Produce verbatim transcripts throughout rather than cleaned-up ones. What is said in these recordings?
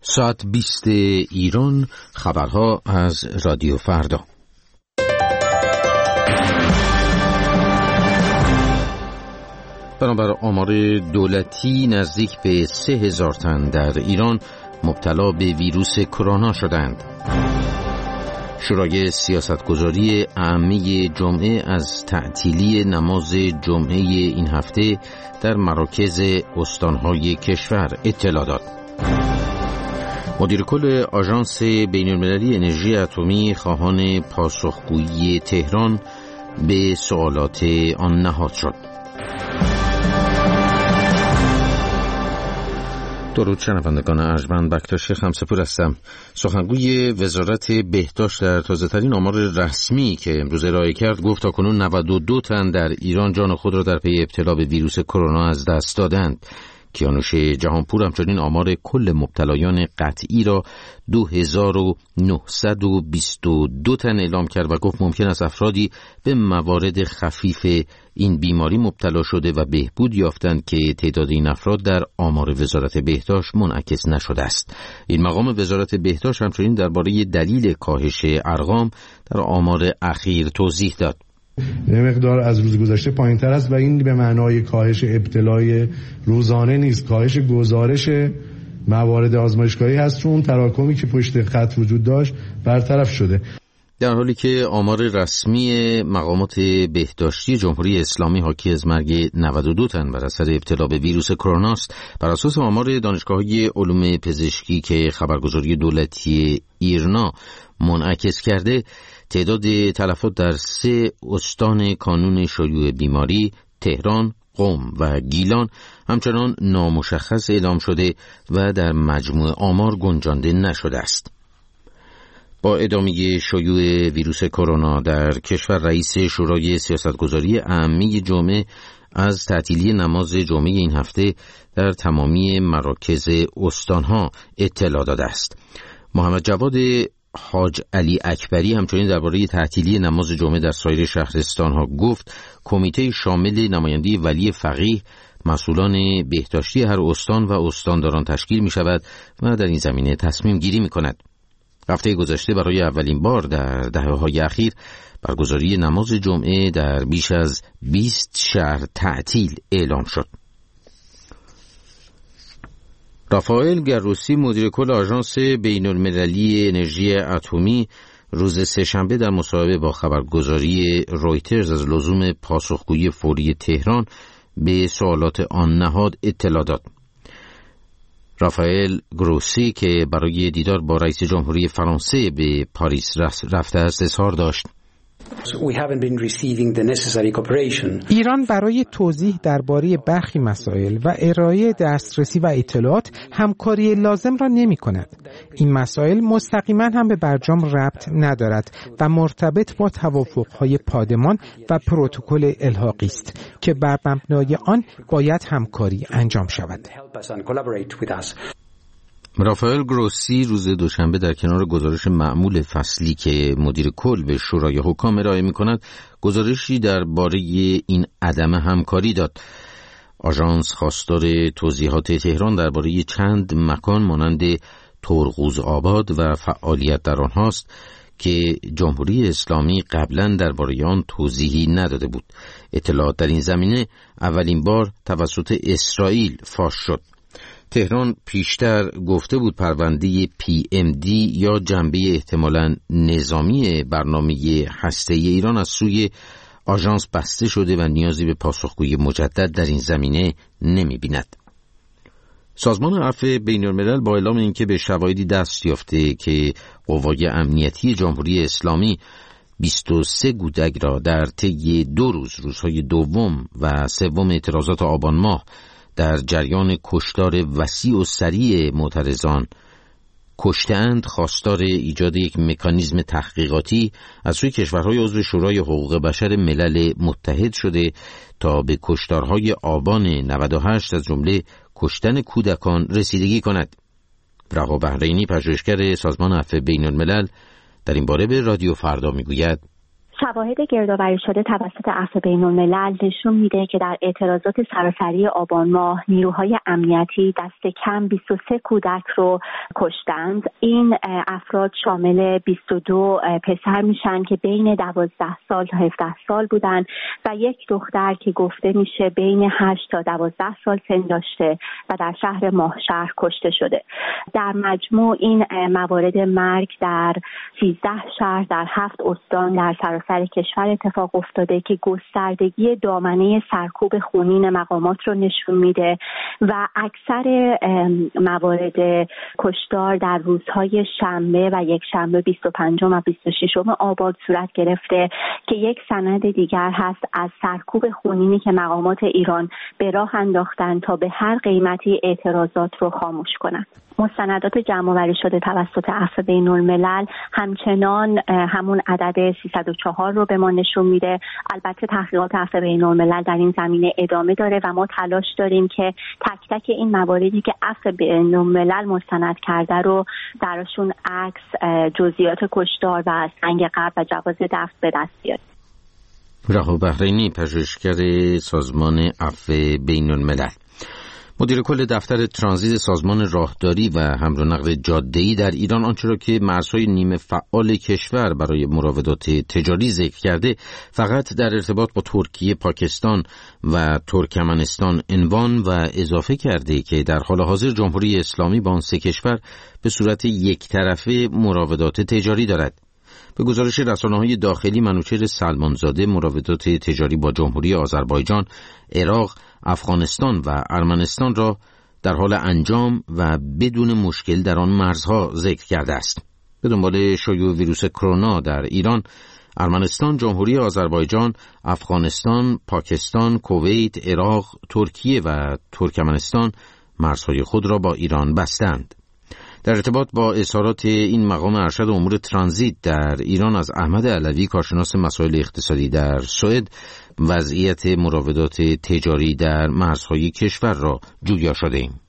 ساعت بیست ایران، خبرها از رادیو فردا. بنابر آمار دولتی نزدیک به سه هزار تن در ایران مبتلا به ویروس کرونا شدند. شورای سیاستگذاری عامی جمعه از تعطیلی نماز جمعه این هفته در مراکز استانهای کشور اطلاع داد. مدیر کل آژانس بین‌المللی انرژی اتمی خواهان پاسخگویی تهران به سوالات آن نهاد شد. درود شنوندگان ارجمند، بکتاش خمسه‌پور هستم. سخنگوی وزارت بهداشت در تازه‌ترین آمار رسمی که امروز ارائه کرد گفت تاکنون نود و دو تن در ایران جان خود را در پی ابتلا به ویروس کرونا از دست دادند. کیانوش جهانپور همچنین آمار کل مبتلایان قطعی را دو هزار و نهصد و بیست و دو تن اعلام کرد و گفت ممکن است افرادی به موارد خفیف این بیماری مبتلا شده و بهبود یافتند که تعداد این افراد در آمار وزارت بهداشت منعکس نشده است. این مقام وزارت بهداشت همچنین درباره دلیل کاهش ارقام در آمار اخیر توضیح داد. مقدار از روز گذشته پایین تر است و این به معنای کاهش ابتلای روزانه نیست، کاهش گزارش موارد آزمایشگاهی هست، چون تراکمی که پشت خط وجود داشت برطرف شده. در حالی که آمار رسمی مقامات بهداشتی جمهوری اسلامی حاکی از مرگ نود و دو تن بر اثر ابتلا به ویروس کرونا است، بر اساس آمار دانشگاه‌های علوم پزشکی که خبرگزاری دولتی ایرنا منعکس کرده، تعداد تلفات در سه استان کانون شیوع بیماری تهران، قم و گیلان همچنان نامشخص اعلام شده و در مجموع آمار گنجانده نشده است. با ادامه شیوع ویروس کرونا در کشور، رئیس شورای سیاستگذاری عامی جمعه از تعطیلی نماز جمعه این هفته در تمامی مراکز استانها اطلاع داده است. محمد جواد حاج علی اکبری همچنین درباره تعطیلی نماز جمعه در سایر شهرستانها گفت کمیته شامل نماینده ولی فقیه، مسئولان بهداشتی هر استان و استانداران تشکیل می شود و در این زمینه تصمیم گیری می کند. هفته گذشته برای اولین بار در دهه‌های اخیر برگزاری نماز جمعه در بیش از بیست شهر تعطیل اعلام شد. رافائل گروسی مدیر کل آژانس بین‌المللی انرژی اتمی روز سه‌شنبه در مصاحبه با خبرگزاری رویترز از لزوم پاسخگویی فوری تهران به سوالات آن نهاد اطلاع داد. رافائل گروسی که برای دیدار با رئیس جمهوری فرانسه به پاریس رفته است اظهار داشت ایران برای توضیح درباره برخی مسائل و ارائه دسترسی و اطلاعات همکاری لازم را نمی کند. این مسائل مستقیما هم به برجام ربط ندارد و مرتبط با توافقهای پادمان و پروتکل الحاقی است که بر مبنای آن باید همکاری انجام شود. رافائل گروسی روز دوشنبه در کنار گزارش معمول فصلی که مدیر کل به شورای حکام ارائه می‌کند، گزارشی درباره این عدم همکاری داد. آژانس خواستار توضیحات تهران درباره چند مکان مانند ترقوز آباد و فعالیت در آنهاست که جمهوری اسلامی قبلا درباره آن توضیحی نداده بود. اطلاعات در این زمینه اولین بار توسط اسرائیل فاش شد. تهران پیشتر گفته بود پرونده پی ام دی یا جنبه احتمالاً نظامی برنامه هسته‌ای ایران از سوی آژانس بسته شده و نیازی به پاسخگویی مجدد در این زمینه نمی‌بیند. سازمان عفو بین‌الملل با اعلام اینکه به شواهدی دست یافته که قوای امنیتی جمهوری اسلامی بیست و سه کودک را در طی دو روز روزهای دوم و سوم اعتراضات آبان ماه در جریان کشتار وسیع و سریع معترضان کشته‌اند، خواستار ایجاد یک مکانیزم تحقیقاتی از سوی کشورهای عضو شورای حقوق بشر ملل متحد شده تا به کشتارهای آبان نود و هشت از جمله کشتن کودکان رسیدگی کند. رها بحرینی، پژوهشگر سازمان عفو بین‌الملل، در این باره به رادیو فردا میگوید: شواهد گردآوری شده توسط عفو بین‌الملل نشون میده که در اعتراضات سراسری آبان ماه نیروهای امنیتی دست کم بیست و سه کودک رو کشتند. این افراد شامل بیست و دو پسر میشن که بین دوازده سال تا هفده سال بودن و یک دختر که گفته میشه بین هشت تا دوازده سال سن داشته و در شهر ماهشهر کشته شده. در مجموع این موارد مرگ در سیزده شهر در هفت استان در سراسر کشور اتفاق افتاده که گستردگی دامنه سرکوب خونین مقامات رو نشون میده و اکثر موارد کشتار در روزهای شنبه و یک شنبه بیست و پنجم و بیست و ششم آبان صورت گرفته که یک سند دیگر هست از سرکوب خونینی که مقامات ایران به راه انداختن تا به هر قیمتی اعتراضات رو خاموش کنند. مستندات جمع‌آوری شده توسط عفو بین‌الملل همچنان همون عدد سیصد و چهار رو به ما نشون میده. البته تحقیقات عفو بین‌الملل در این زمینه ادامه داره و ما تلاش داریم که تک تک این مواردی که عفو بین‌الملل مستند کرده رو درشون عکس، جزئیات کشتار و سنگ قبر و جواز دفن به دست بیاریم. رها بحرینی، پژوهشگر سازمان عفو بین‌الملل. مدیر کل دفتر ترانزیت سازمان راهداری و حمل و نقل جاده‌ای در ایران آنچه را که مرزهای نیمه فعال کشور برای مراودات تجاری ذکر کرده فقط در ارتباط با ترکیه، پاکستان و ترکمنستان عنوان و اضافه کرده که در حال حاضر جمهوری اسلامی با آن سه کشور به صورت یک طرفه مراودات تجاری دارد. به گزارش رسانه‌های داخلی منوچهر سلمانزاده، مراودات تجاری با جمهوری آذربایجان، عراق، افغانستان و ارمنستان را در حال انجام و بدون مشکل در آن مرزها ذکر کرده است. به دنبال شیوع ویروس کرونا در ایران، ارمنستان، جمهوری آذربایجان، افغانستان، پاکستان، کویت، عراق، ترکیه و ترکمنستان مرزهای خود را با ایران بستند. در ارتباط با اظهارات این مقام ارشد امور ترانزیت در ایران از احمد علوی، کارشناس مسائل اقتصادی در سوئد، وضعیت مراودات تجاری در مرزهای کشور را جویا شده ایم.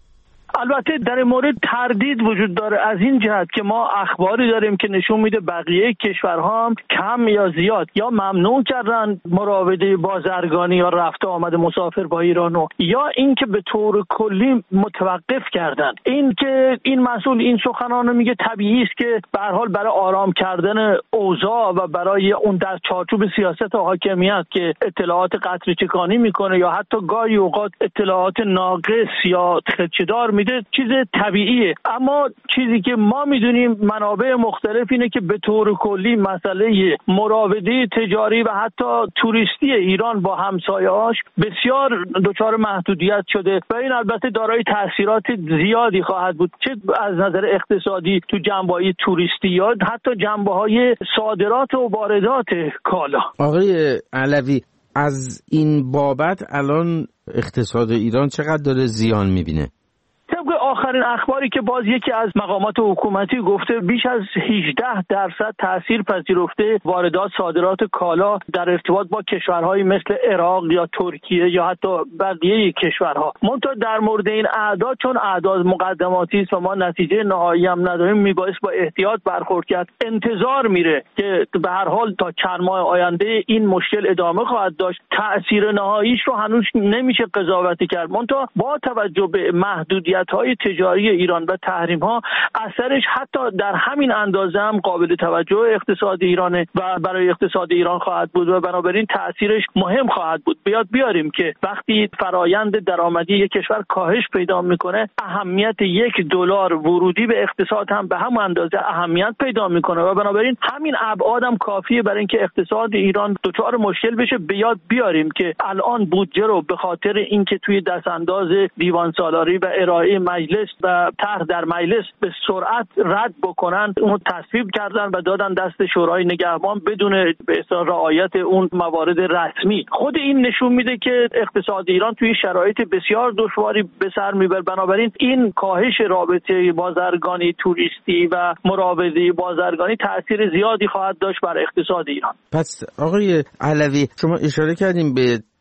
البته در مورد تردید وجود داره از این جهت که ما اخباری داریم که نشون میده بقیه کشورها هم کم یا زیاد یا ممنوع کردن مراوده بازرگانی یا رفت آمد مسافر با ایرانو، یا اینکه به طور کلی متوقف کردن. این که این مسئول این سخنانو میگه طبیعی است که به هر حال برای آرام کردن اوضاع و برای اون در چارچوب سیاست حاکمیت که اطلاعات قطره چکانی میکنه یا حتی گاهی اوقات اطلاعات ناقص یا خدشه‌دار میده چیز طبیعیه. اما چیزی که ما میدونیم منابع مختلف اینه که به طور کلی مسئله مراوده تجاری و حتی توریستی ایران با همسایه‌هاش بسیار دچار محدودیت شده و این البته دارای تاثیرات زیادی خواهد بود، چه از نظر اقتصادی تو جنبه‌های توریستی یا حتی جنبه‌های صادرات و واردات کالا. آقای علوی، از این بابت الان اقتصاد ایران چقدر داره زیان میبینه؟ طبق آخرین اخباری که باز یکی از مقامات حکومتی گفته بیش از هجده درصد تأثیر پذیرفته واردات صادرات کالا در ارتباط با کشورهایی مثل عراق یا ترکیه یا حتی بقیه کشورها. منتها در مورد این اعداد چون اعداد مقدماتی است و ما نتیجه نهایی هم نداریم، میبایست با احتیاط برخورد کرد. انتظار میره که به هر حال تا چند ماه آینده این مشکل ادامه خواهد داشت. تأثیر نهاییش رو هنوز نمیشه قضاوت کرد. منتها با توجه به محدودیت های تجاری ایران و تحریم ها اثرش حتی در همین اندازه هم قابل توجه اقتصاد ایرانه و برای اقتصاد ایران خواهد بود و بنابراین تأثیرش مهم خواهد بود. بیاد بیاریم که وقتی فرایند درآمدی یک کشور کاهش پیدا میکنه، اهمیت یک دلار ورودی به اقتصاد هم به همون اندازه اهمیت پیدا میکنه و بنابراین همین ابعاد هم کافیه برای اینکه اقتصاد ایران دچار مشکل بشه. بیاد بیاریم که الان بودجه رو به خاطر اینکه توی دست انداز دیوان سالاری و ارائه مجلس و طرح در مجلس به سرعت رد بکنن، اون تصویب کردن و دادن دست شورای نگهبان بدون به اصطلاح رعایت اون موارد رسمی. خود این نشون میده که اقتصاد ایران توی شرایط بسیار دشواری به سر میبره. بنابراین این کاهش رابطه بازرگانی توریستی و مراوده بازرگانی تاثیر زیادی خواهد داشت بر اقتصاد ایران. پس آقای علوی، شما اشاره کردیم به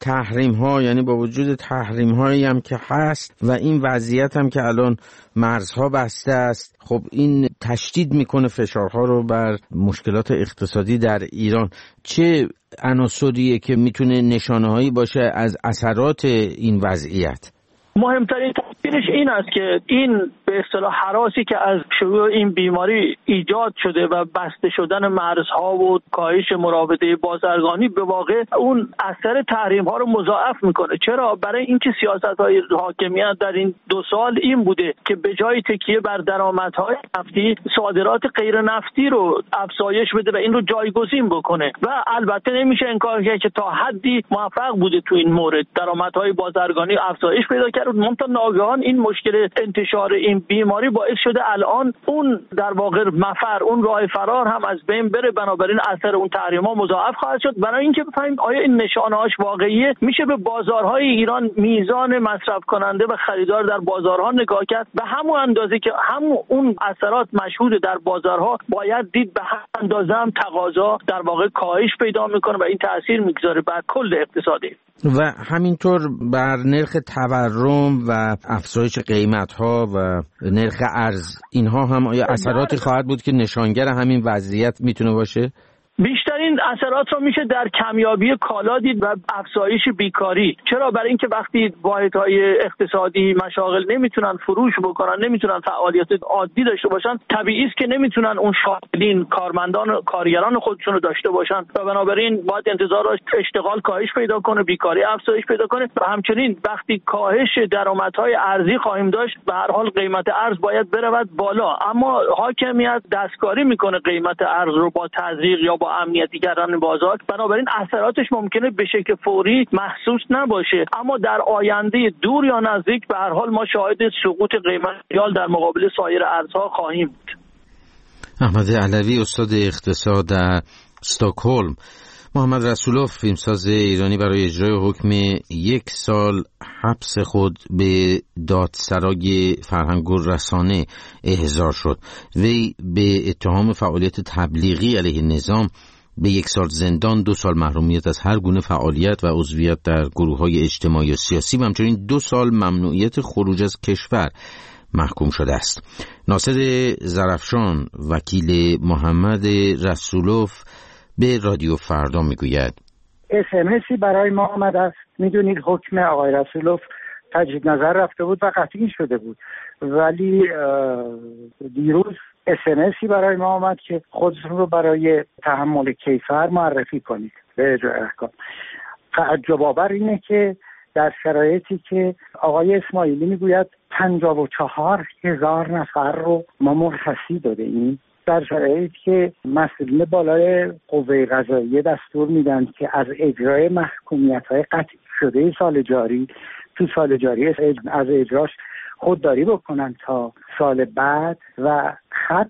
تحریم ها، یعنی با وجود تحریم هایی هم که هست و این وضعیت هم که الان مرزها بسته است، خب این تشدید میکنه فشارها رو بر مشکلات اقتصادی در ایران. چه عناصریه که میتونه نشانه هایی باشه از اثرات این وضعیت؟ مهمترین تاثیرش این است که این به اصطلاح هراسی که از شروع این بیماری ایجاد شده و بسته شدن مرزها و کاهش مراوده بازرگانی به واقع اون اثر تحریم ها رو مضاعف میکنه. چرا؟ برای اینکه سیاست های حاکمیت در این دو سال این بوده که به جای تکیه بر درآمدهای نفتی، صادرات غیر نفتی رو افزایش بده و این رو جایگزین بکنه و البته نمیشه انکار کرد که تا حدی موفق بوده تو این مورد. درآمدهای بازرگانی افزایش پیدا کرد، منتها ناگهان این مشکل انتشار این بیماری باعث شده الان اون در واقع مفر، اون راه فرار هم از بین بره. بنابراین اثر اون تحریم‌ها مضاعف خواهد شد. برای اینکه بفهمیم آیا این نشانه‌هاش واقعیه، میشه به بازارهای ایران، میزان مصرف کننده و خریدار در بازارها نگاه کرد. به همون اندازه که همون اون اثرات مشهود در بازارها، باید دید به همون اندازه هم تقاضا در واقع کاهش پیدا میکنه و این تاثیر میگذاره بر کل اقتصادی. و همینطور بر نرخ تورم و افزایش قیمت‌ها و نرخ ارز، اینها هم آیا اثراتی خواهد بود که نشانگر همین وضعیت میتونه باشه؟ بیشترین اثرات رو میشه در کمیابی کالا دید و افزایش بیکاری. چرا؟ برای اینکه وقتی واحدهای اقتصادی، مشاغل نمیتونن فروش بکنن، نمیتونن فعالیت عادی داشته باشن، طبیعی است که نمیتونن اون شاغلین، کارمندان و کارگران خودشون رو داشته باشن و بنابراین باید انتظار داشت اشتغال کاهش پیدا کنه، بیکاری افزایش پیدا کنه و همچنین وقتی کاهش درآمدهای ارزی خواهیم داشت، به هر حال قیمت ارز باید برود بالا. اما حاکمیت دستکاری میکنه قیمت ارز رو با تزریق یا با امنیتی کردن بازار، بنابراین اثراتش ممکنه به شکل فوری محسوس نباشه، اما در آینده دور یا نزدیک به هر حال ما شاهد سقوط قیمت ریال در مقابل سایر ارزها خواهیم بود. احمد علوی، استاد اقتصاد در استکهلم. محمد رسولوف، فیلمساز ایرانی، برای اجرای حکم یک سال حبس خود به دادسرای فرهنگ و رسانه احضار شد. وی به اتهام فعالیت تبلیغی علیه نظام به یک سال زندان، دو سال محرومیت از هر گونه فعالیت و عضویت در گروه‌های اجتماعی و سیاسی و همچنین دو سال ممنوعیت خروج از کشور محکوم شده است. ناصر زرفشان، وکیل محمد رسولوف، به رادیو فردا میگوید اس ام اسی برای ما آمده است. میدونید حکم آقای رسولوف تجدید نظر رفته بود و قطعی شده بود، ولی دیروز اس ام اسی برای ما آمد که خودتون رو برای تحمل کیفر معرفی کنید به اجرای احکام. تعجب آور اینه که در شرایطی که آقای اسماعیلی میگوید پنجاه و چهار هزار نفر رو ما مرخصی داده ایم، در شرایطی که مسئولین بالای قوه قضاییه دستور میدن که از اجرای محکومیت‌های قطعی شده سال جاری تو سال جاری از اجراش خودداری بکنن تا سال بعد و خط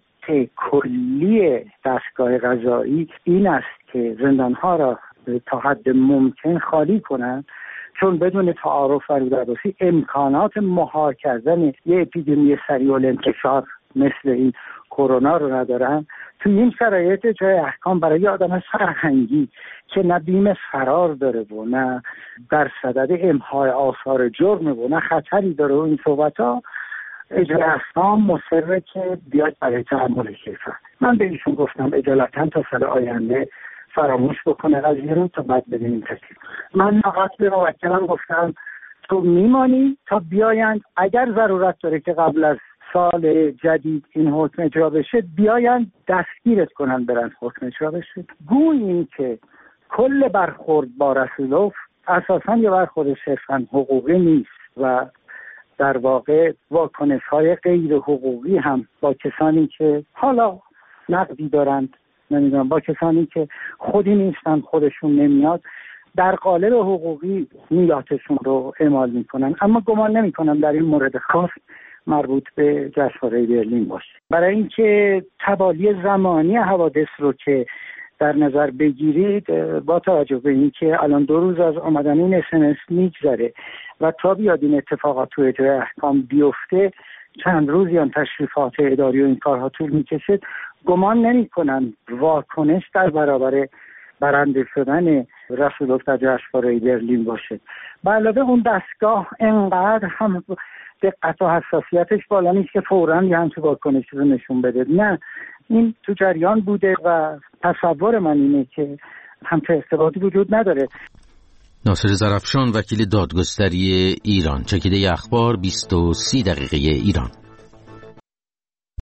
کلی دستگاه قضایی این است که زندان‌ها را تا حد ممکن خالی کنن، چون بدون تعارف فرود عباسی امکانات مهار کردن یه اپیدمی سریع الانتشار مثل این کرونا رو ندارن. تو این شرایط جای احکام برای آدم سرهنگی که نه بیم فرار داره و نه در صدد امحای آثار جرم و نه خطری داره و این صحبت ها، اجرای احکام مصره که بیاد برای تحمل کیفر. من به ایشون گفتم اجالتا تا سال آینده فراموش بکنه قضیه رو تا بعد ببینیم تکلیف. من فقط به موکلم گفتم تو میمانی تا بیایند، اگر ضرورت داره که قبل از سال جدید این حکم اجرا بشه بیایند دستگیرت کنن برن حکم اجرا بشه. گوییم که کل برخورد با رسولوف اساساً یه برخورد صرفاً حقوقی نیست و در واقع واکنش‌های غیر حقوقی هم با کسانی که حالا نقدی دارند، نمیدونم با کسانی که خودی نیستن، خودشون نمیاد، در قالب حقوقی نیاتشون رو اعمال میکنن، اما گمان نمیکنم در این مورد خاص مربوط به جشنواره برلین باشه. برای اینکه توالی زمانی حوادث رو که در نظر بگیرید، با توجه به اینکه الان دو روز از آمدن این اس ام اس میگذره و تا بیاد این اتفاقات تو اجرای احکام بیفته چند روز یا تشریفات اداری و این کارها طول میکشه، گمان نمی کنم واکنش در برابر برنده شدن رسولوف در جشنواره برلین باشه. به علاوه اون دستگاه انقدر هم دقت و حساسیتش بالا نیست که فوراً یه همچین واکنشی رو نشون بده. نه، این تو جریان بوده و تصور من اینه که همچین ارتباطی وجود نداره. ناصر ظرفشان، وکیل دادگستری ایران. چکیده اخبار بیست و سه دقیقه ایران.